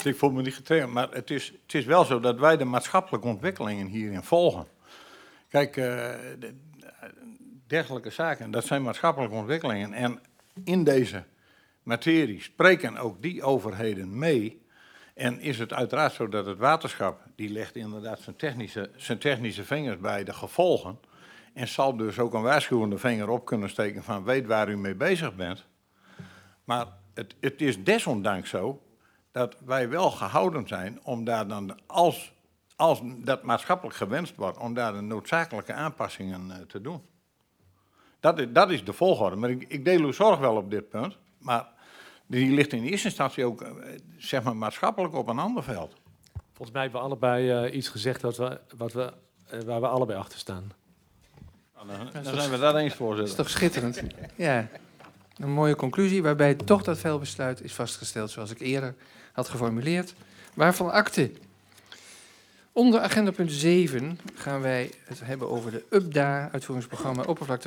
Ik voel me niet getriggerd, maar het is wel zo dat wij de maatschappelijke ontwikkelingen hierin volgen. Kijk, dergelijke zaken, dat zijn maatschappelijke ontwikkelingen. En in deze materie spreken ook die overheden mee. En is het uiteraard zo dat het waterschap, die legt inderdaad zijn technische vingers bij de gevolgen. En zal dus ook een waarschuwende vinger op kunnen steken van weet waar u mee bezig bent. Maar het is desondanks zo dat wij wel gehouden zijn om daar dan, als dat maatschappelijk gewenst wordt, om daar de noodzakelijke aanpassingen te doen. Dat is de volgorde. Maar ik deel uw zorg wel op dit punt. Maar die ligt in eerste instantie ook zeg maar maatschappelijk op een ander veld. Volgens mij hebben we allebei iets gezegd waar we allebei achter staan. Dan zijn we daar eens, Dat voorzitter. is toch schitterend? Ja, een mooie conclusie waarbij toch dat veilbesluit is vastgesteld zoals ik eerder had geformuleerd. Waarvan akte. Onder agenda punt 7 gaan wij het hebben over de UPDA, uitvoeringsprogramma oppervlakte